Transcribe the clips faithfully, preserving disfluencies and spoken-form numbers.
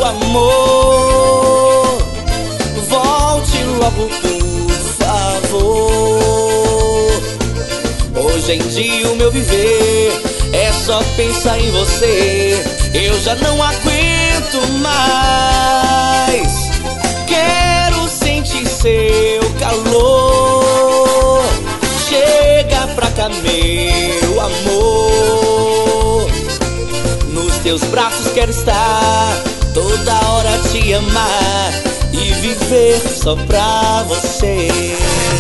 amor, volte logo, por favor. Hoje em dia o meu viver é só pensar em você. Eu já não aguento mais. Quero sentir seu calor. Chega pra cá, meu amor. Nos teus braços quero estar, toda hora te amar e viver só pra você.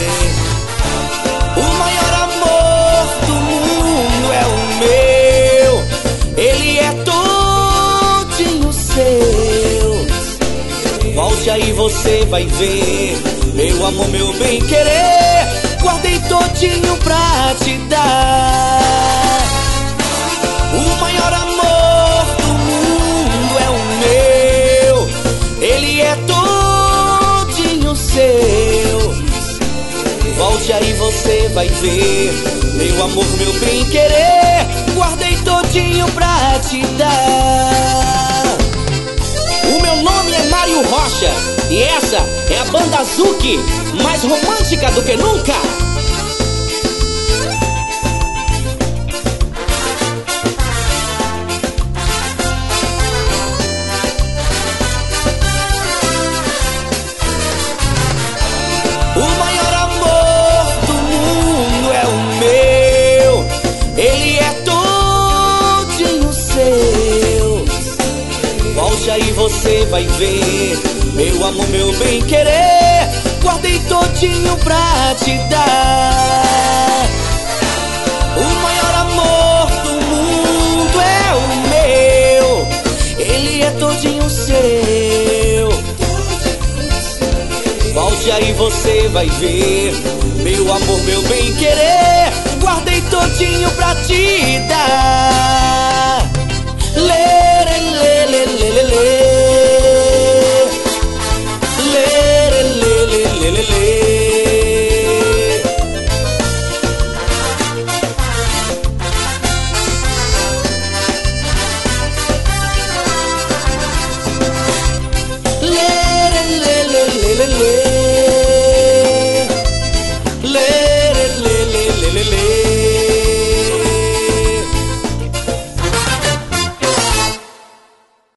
O maior amor do mundo é o meu. Ele é todinho seu. Volte aí, você vai ver. Meu amor, meu bem querer, guardei todinho pra te dar. O maior amor do mundo é o meu. Ele é todinho seu. Volte aí, você vai ver. Meu amor, meu bem querer, guardei todinho pra te dar. O meu nome é Mário Rocha e essa é a banda Zuki, mais romântica do que nunca. O maior amor do mundo é o meu. Ele é todinho seu. Volte aí, você vai ver. Meu amor, meu bem querer, guardei todinho pra te dar. O maior amor do mundo é o meu. Ele é todinho seu. Volte aí, você vai ver. Meu amor, meu bem querer, guardei todinho pra te dar.